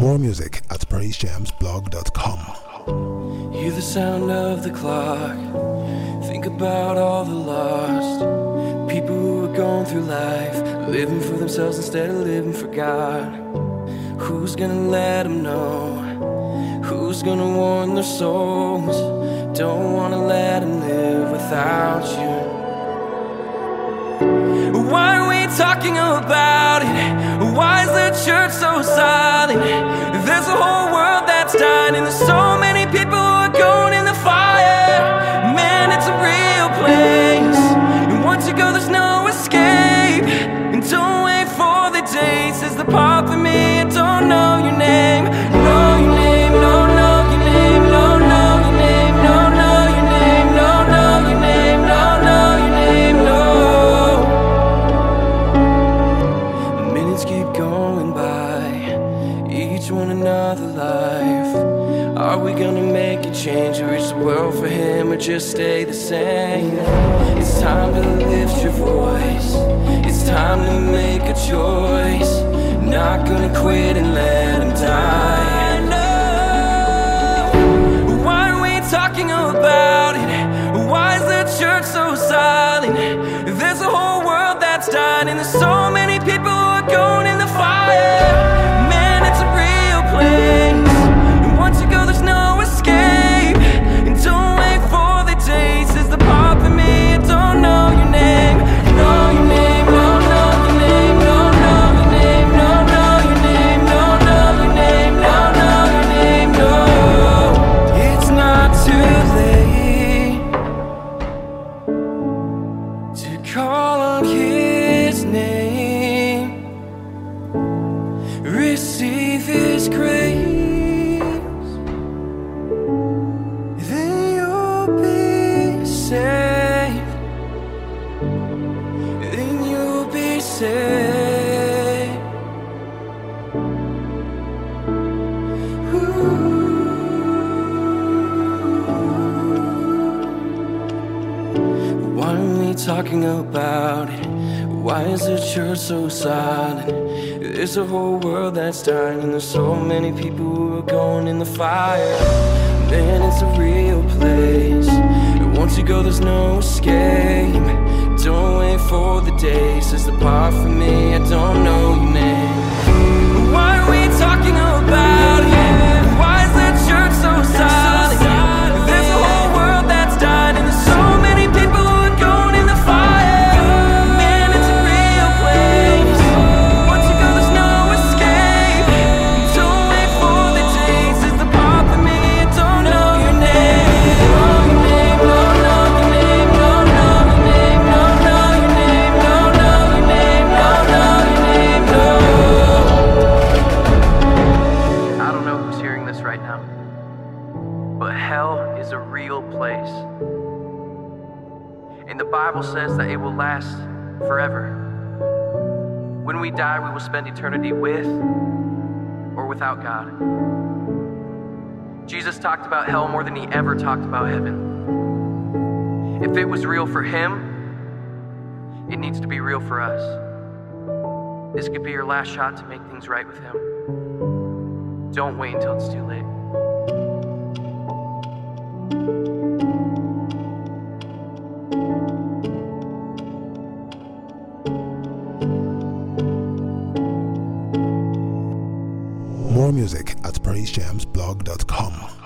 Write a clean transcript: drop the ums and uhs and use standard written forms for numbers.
More music at praisejamsblog.com. Hear the sound of the clock. Think about all the lost people who are going through life, living for themselves instead of living for God. Who's gonna let them know? Who's gonna warn their souls? Don't wanna let them live without you. Why are we talking about it? Why is the church so silent? There's a whole world that's dying, and there's so many people who are going in the fire. Man, it's a real place, and once you go there's no escape. And don't wait for the day, says the pop in me. I don't know your name, know your name, no, know your name, no, know your name, no, know your name, no, know your name, no, know your name, no. Minutes keep going by, each one another life. Are we gonna make a change, or reach the world for him, or just stay the same? It's time to lift your voice, it's time to make a choice. Not gonna quit and let him die. No. Why are we talking about it? Why is the church so silent? There's a whole world that's dying, and there's so many people who are going in the fire. Man, it's a real place, and once you go there's no escape. And don't wait for the day, says the pop in me. I don't know your name, know your name, no, know your name, no, know your name, no, know your name, no, know your name, no, know your name, no. It's not too late to call on his name, receive his grace, then you'll be saved, then you'll be saved. Why are we talking about it? Why is the church so silent? There's a whole world that's dying, and there's so many people who are going in the fire. Man, it's a real place, and once you go there's no escape. Don't wait for the day, says the part for me. I don't know your name. Why are we talking about it? Why is the church so silent? There's a whole world that's dying, and there's so many people who are going in the fire. Man, it's a real place, once you go there's no escape. Don't wait for the day, says the part for me. I don't know your name, know your name, no, know your name, no, know your name, no, know your name, no, know your name, no, know your name, no. I don't know who's hearing this right now, but hell is a real place. And the Bible says that it will last forever. When we die, we will spend eternity with or without God. Jesus talked about hell more than he ever talked about heaven. If it was real for him, it needs to be real for us. This could be your last shot to make things right with him. Don't wait until it's too late. More music at praisejamsblog.com.